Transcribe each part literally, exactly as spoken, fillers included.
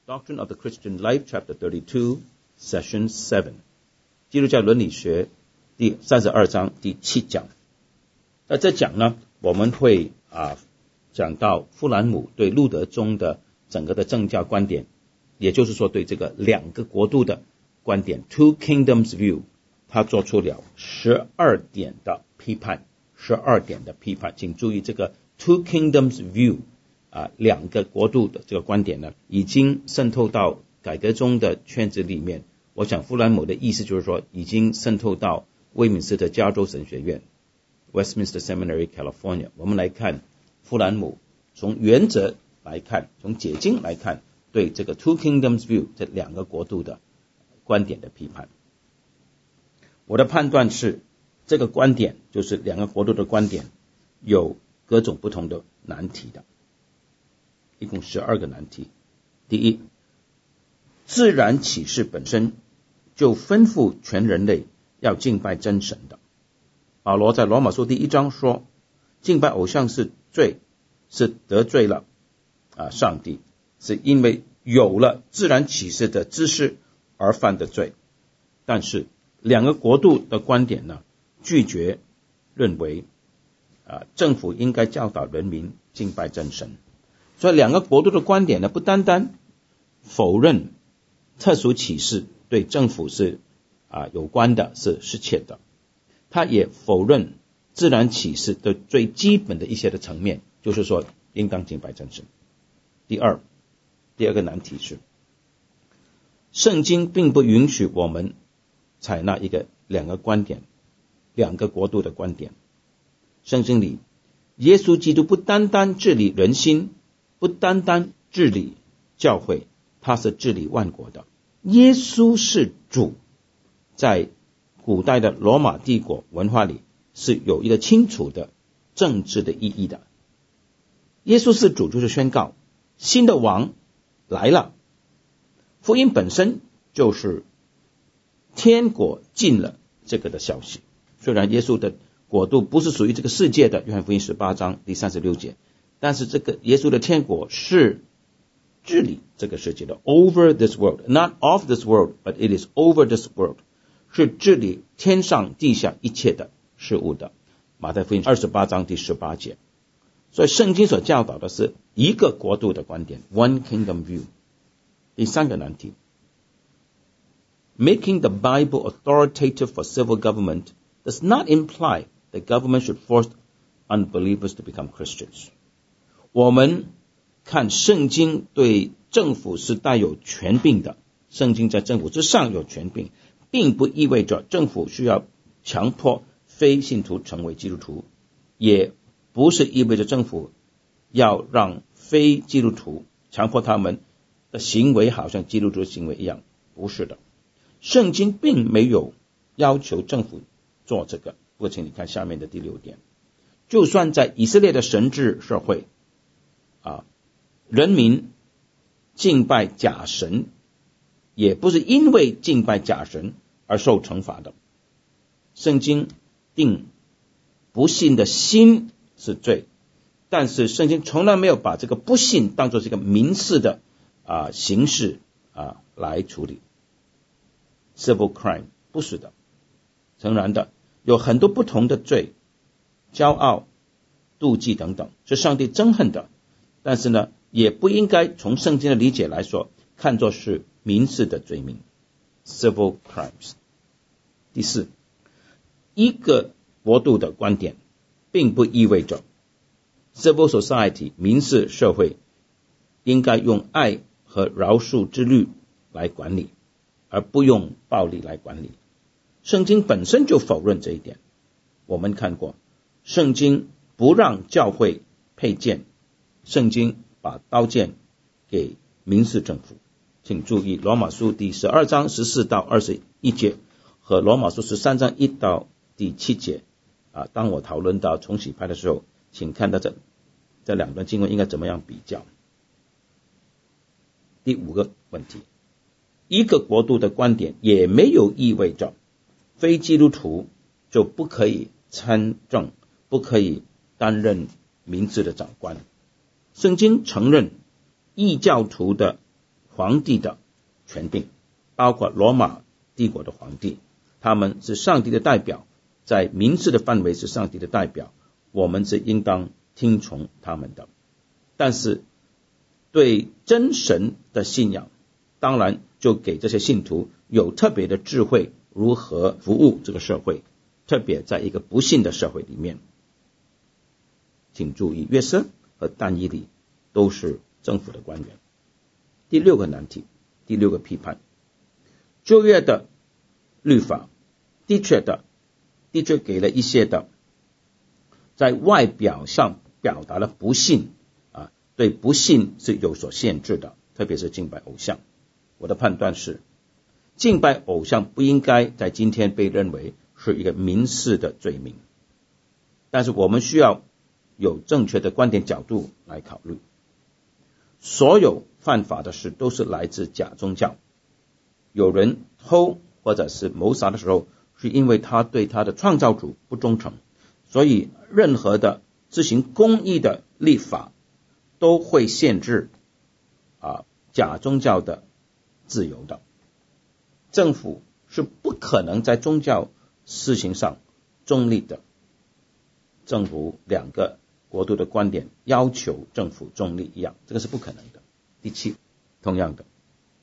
Doctrine of the Christian Life, Chapter thirty-two, Session seven. 基督教伦理学第三十二章第七讲。那这讲呢，我们会啊讲到富兰姆对路德宗的整个的政教观点，也就是说对这个两个国度的观点 ，Two Kingdoms View， 他做出了十二点的批判，十二点的批判，请注意这个 Two Kingdoms View 啊，两个国度的这个观点呢，已经渗透到改革宗的圈子里面。我想富兰姆的意思就是说，已经渗透到威敏斯特加州神学院 Westminster Seminary, California。我们来看富兰姆从原则来看，从解经来看，对这个 Two Kingdoms View 这两个国度的观点的批判。我的判断是，这个观点就是两个国度的观点有各种不同的难题的，一共十二个难题。第一，自然启示本身就吩咐全人类要敬拜真神的。保罗在罗马书第一章说，敬拜偶像是罪，是得罪了啊上帝，是因为有了自然启示的知识而犯的罪。但是两个国度的观点呢，拒绝认为啊政府应该教导人民敬拜真神。所以两个国度的观点呢，不单单否认特殊启示对政府是啊有关的，是失窃的，他也否认自然启示的最基本的一些的层面，就是说应当敬拜真神。第二，第二个难题是，圣经并不允许我们采纳一个两个观点，两个国度的观点。圣经里，耶稣基督不单单治理人心，不单单治理教会，他是治理万国的。耶稣是主，在古代的罗马帝国文化里是有一个清楚的政治的意义的。耶稣是主就是宣告新的王来了，福音本身就是天国近了这个的消息。虽然耶稣的国度不是属于这个世界的，约翰福音十八章第三十六节，但是这个耶稣的天国是治理这个世界的 over this world, not of this world, but it is over this world， 是治理天上地下一切的事物的。马太福音二十八章第十八节。所以圣经所教导的是一个国度的观点 one kingdom view。 第三个难题， Making the Bible authoritative for civil government does not imply the government should force unbelievers to become Christians。 我们看圣经对政府是带有权柄的，圣经在政府之上有权柄，并不意味着政府需要强迫非信徒成为基督徒，也不是意味着政府要让非基督徒强迫他们的行为好像基督徒的行为一样，不是的。圣经并没有要求政府做这个。不过请你看下面的第六点，就算在以色列的神治社会啊，人民敬拜假神，也不是因为敬拜假神而受惩罚的。圣经定不信的心是罪，但是圣经从来没有把这个不信当作是一个民事的啊形式啊来处理。Civil crime 不是的，诚然的，有很多不同的罪，骄傲、妒忌等等，是上帝憎恨的，但是呢，也不应该从圣经的理解来说，看作是民事的罪名 civil crimes。 第四，一个国度的观点并不意味着 civil society 民事社会应该用爱和饶恕之律来管理，而不用暴力来管理。圣经本身就否认这一点。我们看过，圣经不让教会配剑，圣经把刀剑给民事政府。请注意罗马书第十二章十四到二十一节和罗马书十三章一到第七节啊。当我讨论到重洗派的时候，请看到这这两段经文应该怎么样比较。第五个问题，一个国度的观点也没有意味着非基督徒就不可以参政，不可以担任民事的长官。圣经承认异教徒的皇帝的权柄，包括罗马帝国的皇帝，他们是上帝的代表，在民事的范围是上帝的代表，我们是应当听从他们的。但是对真神的信仰，当然就给这些信徒有特别的智慧，如何服务这个社会，特别在一个不信的社会里面。请注意，约瑟和但以理都是政府的官员。第六个难题，第六个批判，旧约的律法的确的的确给了一些的在外表上表达了不信啊，对不信是有所限制的，特别是敬拜偶像。我的判断是，敬拜偶像不应该在今天被认为是一个民事的罪名，但是我们需要有正确的观点角度来考虑。所有犯法的事都是来自假宗教，有人偷或者是谋杀的时候，是因为他对他的创造主不忠诚，所以任何的执行公义的立法都会限制啊假宗教的自由的。政府是不可能在宗教事情上中立的，正如两个国度的观点要求政府中立一样，这个是不可能的。第七，同样的，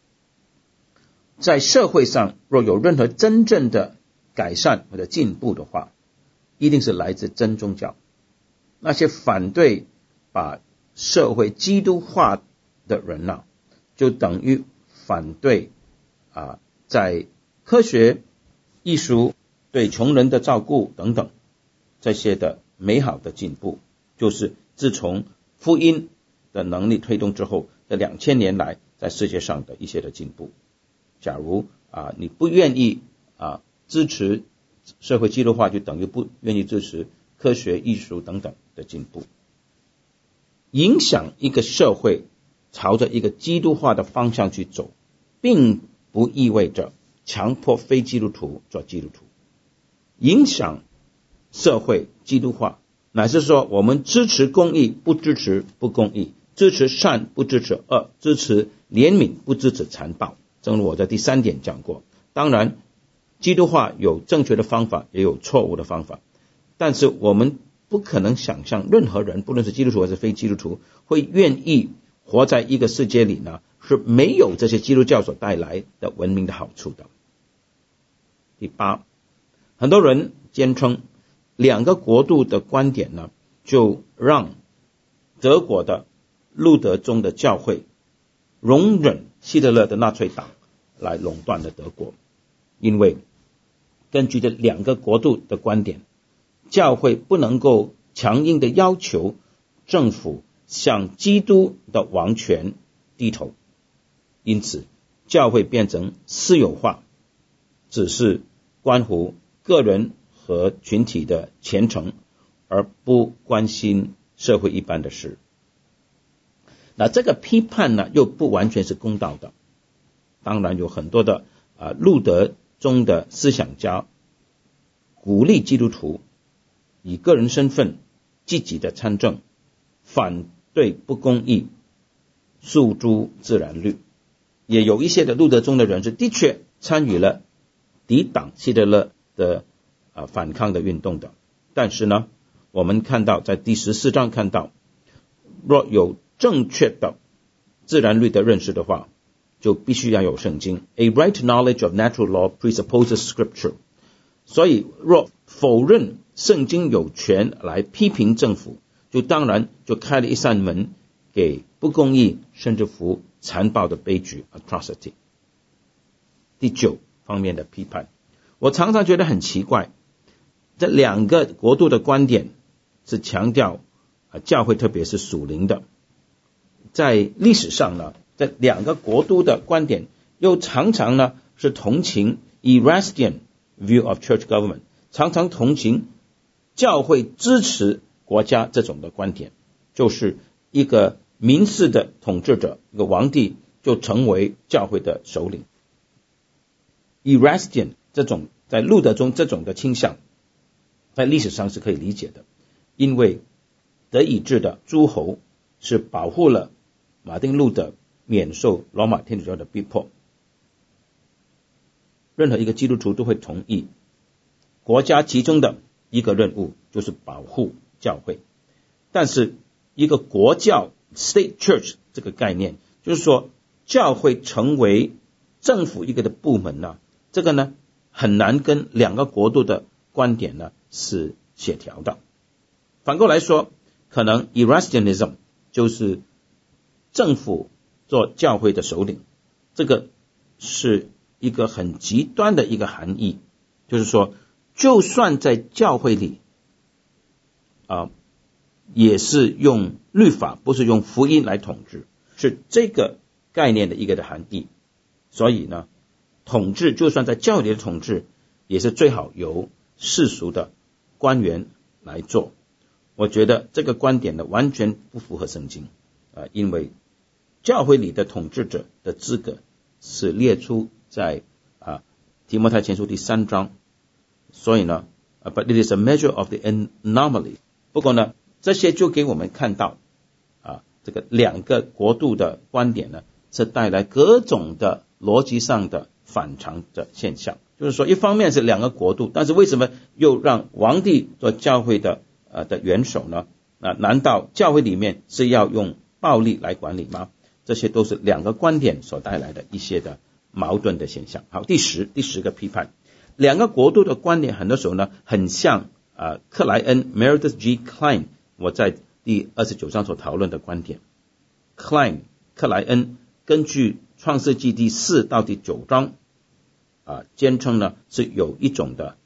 在社会上若有任何真正的改善或者进步的话，一定是来自真宗教。那些反对把社会基督化的人呢、啊，就等于反对啊，在科学、艺术、对穷人的照顾等等这些的美好的进步，就是自从福音的能力推动之后，这两千年来在世界上的一些的进步。假如啊你不愿意啊支持社会基督化，就等于不愿意支持科学、艺术等等的进步。影响一个社会朝着一个基督化的方向去走，并不意味着强迫非基督徒做基督徒。影响社会基督化，乃是说我们支持公义，不支持不公义，支持善，不支持恶，支持怜悯，不支持残暴。正如我在第三点讲过，当然基督化有正确的方法，也有错误的方法，但是我们不可能想象任何人，不论是基督徒还是非基督徒，会愿意活在一个世界里呢，是没有这些基督教所带来的文明的好处的。第八，很多人坚称两个国度的观点呢，就让德国的路德宗的教会容忍希特勒的纳粹党来垄断了德国，因为根据这两个国度的观点，教会不能够强硬的要求政府向基督的王权低头，因此教会变成私有化，只是关乎个人和群体的虔诚，而不关心社会一般的事。那这个批判呢，又不完全是公道的。当然有很多的啊路德宗的思想家鼓励基督徒以个人身份积极的参政，反对不公义，诉诸自然律。也有一些的路德宗的人是的确参与了抵挡希特勒的啊反抗的运动的，但是呢，我们看到在第十四章看到，若有正确的自然律的认识的话，就必须要有圣经。 A right knowledge of natural law presupposes scripture。 所以若否认圣经有权来批评政府，就当然就开了一扇门给不公义甚至乎残暴的悲剧 atrocity。 第九方面的批判，我常常觉得很奇怪，这两个国度的观点是强调啊教会特别是属灵的，在历史上呢，这两个国度的观点又常常呢是同情 Erastian view of church government， 常常同情教会支持国家这种的观点，就是一个民事的统治者，一个皇帝就成为教会的首领。Erastian 这种在路德宗这种的倾向在历史上是可以理解的，因为德意志的诸侯是保护了马丁路德免受罗马天主教的逼迫。任何一个基督徒都会同意，国家其中的一个任务就是保护教会。但是一个国教 state church 这个概念，就是说教会成为政府一个的部门呢，这个呢很难跟两个国度的观点呢是协调的。反过来说，可能 Erastianism 就是政府做教会的首领，这个是一个很极端的一个含义，就是说就算在教会里啊，也是用律法，不是用福音来统治，是这个概念的一个的含义。所以呢，统治就算在教会里的统治，也是最好由世俗的官员来做。我觉得这个观点呢完全不符合圣经啊，因为教会里的统治者的资格是列出在啊提摩太前书第三章，所以呢 ，but it is a measure of the anomaly。不过呢，这些就给我们看到啊，这个两个国度的观点呢，是带来各种的逻辑上的反常的现象。就是说，一方面是两个国度，但是为什么又让皇帝做教会的呃的元首呢？那难道教会里面是要用暴力来管理吗？这些都是两个观点所带来的一些的矛盾的现象。好，第十第十个批判，两个国度的观点很多时候呢，很像呃克莱恩 Meredith G. Klein 我在第二十九章所讨论的观点。Klein 克莱恩根据创世纪第四到第九章啊，坚称呢是有一种的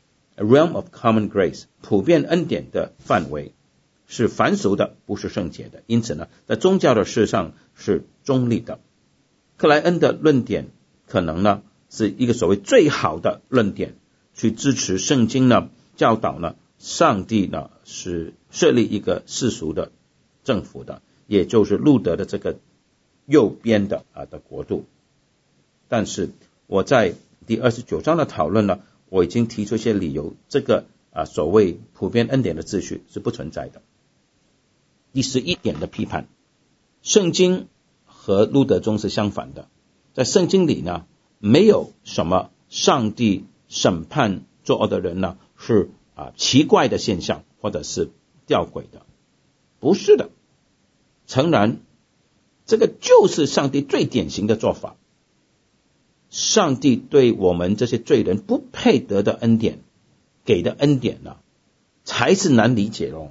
a realm of common grace 普遍恩典的范围，是凡俗的，不是圣洁的，因此呢在宗教的事上是中立的。克莱恩的论点可能呢是一个所谓最好的论点，去支持圣经呢教导呢上帝呢是设立一个世俗的政府的，也就是路德的这个右边的啊的国度。但是我在第二十九章的讨论呢，我已经提出一些理由，这个啊所谓普遍恩典的秩序是不存在的。第十一点的批判，圣经和路德宗是相反的。在圣经里呢，没有什么上帝审判作恶的人呢是啊奇怪的现象或者是吊诡的，不是的。诚然，这个就是上帝最典型的做法。上帝对我们这些罪人不配得的恩典给的恩典呢，才是难理解咯。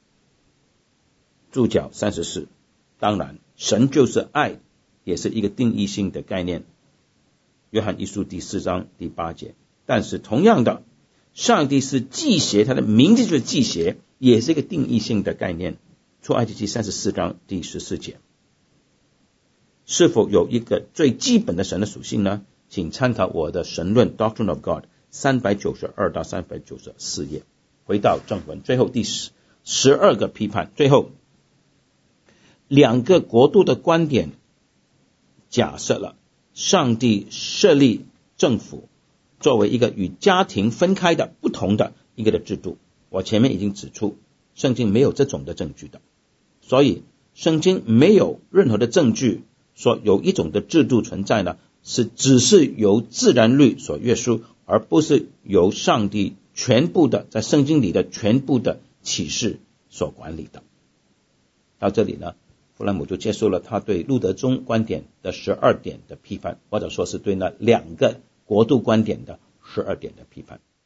注脚三十四，当然神就是爱，也是一个定义性的概念，约翰一书第四章第八节。但是同样的，上帝是祭邪，他的名字就是祭邪，也是一个定义性的概念，出埃及记三十四章第十四节。是否有一个最基本的神的属性呢？请参考我的神论 Doctrine of God 三百九十二到三百九十四页。回到正文，最后第十十二个批判，最后两个国度的观点假设了上帝设立政府作为一个与家庭分开的不同的一个的制度。我前面已经指出，圣经没有这种的证据的，所以圣经没有任何的证据说有一种的制度存在呢，是只是由自然律所约束，而不是由上帝全部的在圣经里的全部的启示所管理的。到这里呢，弗兰姆就结束了他对路德宗观点的十二点的批判，或者说是对那两个国度观点的十二点的批判。